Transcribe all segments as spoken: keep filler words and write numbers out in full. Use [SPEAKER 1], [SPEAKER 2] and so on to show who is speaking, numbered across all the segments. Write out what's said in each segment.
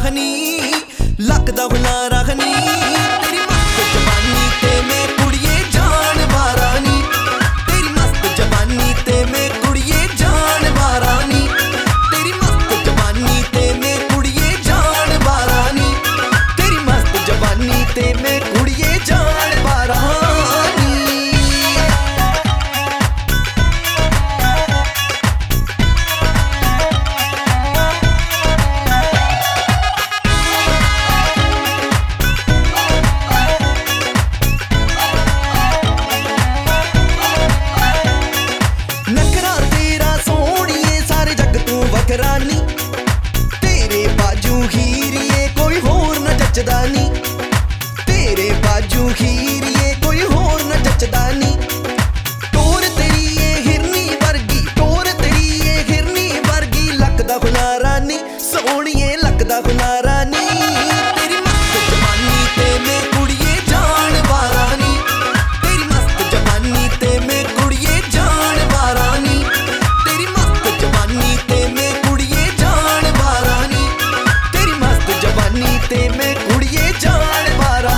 [SPEAKER 1] Honey luck दा हुलारा हनी तेरी मस्त जवानी ते मैं कुड़िए जान मारा नी तेरी मस्त जवानी ते मैं कुड़िए जान मारा नी तेरी मस्त जवानी ते मैं कुड़िए जान मारा नी तेरी मस्त जवानी ते मैं कुड़िए जान मारा रानी तेरे बाजू हीरिए कोई होर न जचदा नी तेरे बाजू हीरिए कोई होर न जचदा नी टोर तेरी ये हिरनी वर्गी टोर तेरी ये हिरनी वर्गी लकदा हुलारा नी सोहणिए लकदा हुलारा नी तेरी मस्त जवानी ते मैं कुड़िए जान मारा नी तेरी मस्त जवानी ते मैं कुड़िए जान मारा नी तेरी मस्त जवानी ते मैं ते मैं कुड़िए जान मारा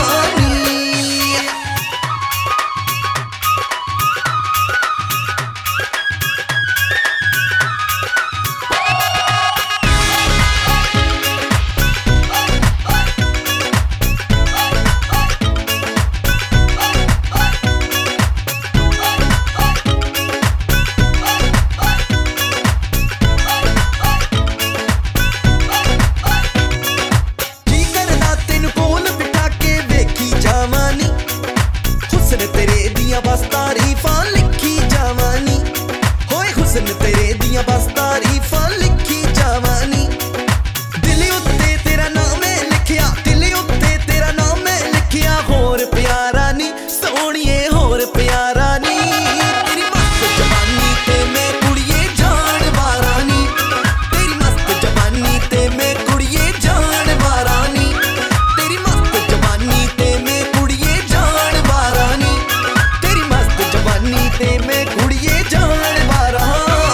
[SPEAKER 1] तेरे दियां बस तारीफां लिखी जावानी होए हुस्न तेरे दियां बस तारीफां लिखी जावानी दिल उत्ते तेरा नाम है लिखिया दिल उत्ते तेरा नाम है लिखिया होर प्यारा नी सोहणिए होर प्यारा नी तेरी मस्त जवानी ते मैं कुड़िए जान मारा नी तेरी मस्त जवानी ते मैं कुड़िए जान मारा नी तेरी मस्त जवानी ते मैं कुड़िए जान मारा नी तेरी मस्त जवानी ते मैं कुड़िए जान मारा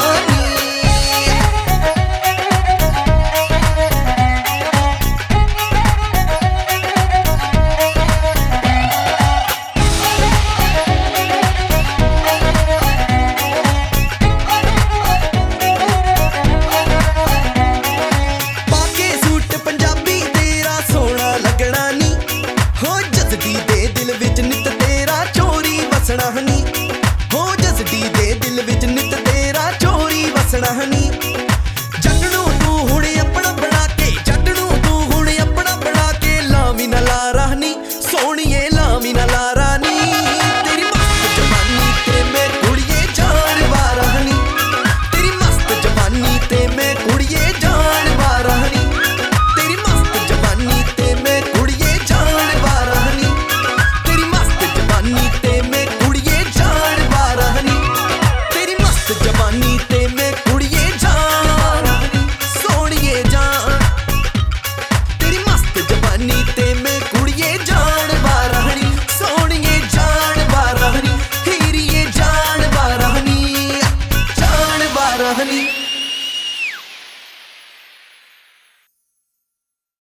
[SPEAKER 1] पाके सूट पंजाबी तेरा सोहना लगना नी हो जसदी दे दिल विच नित तेरा चोरी वसना हनी हो जसदी दे दिल विच नित तेरा चोरी वसना हनी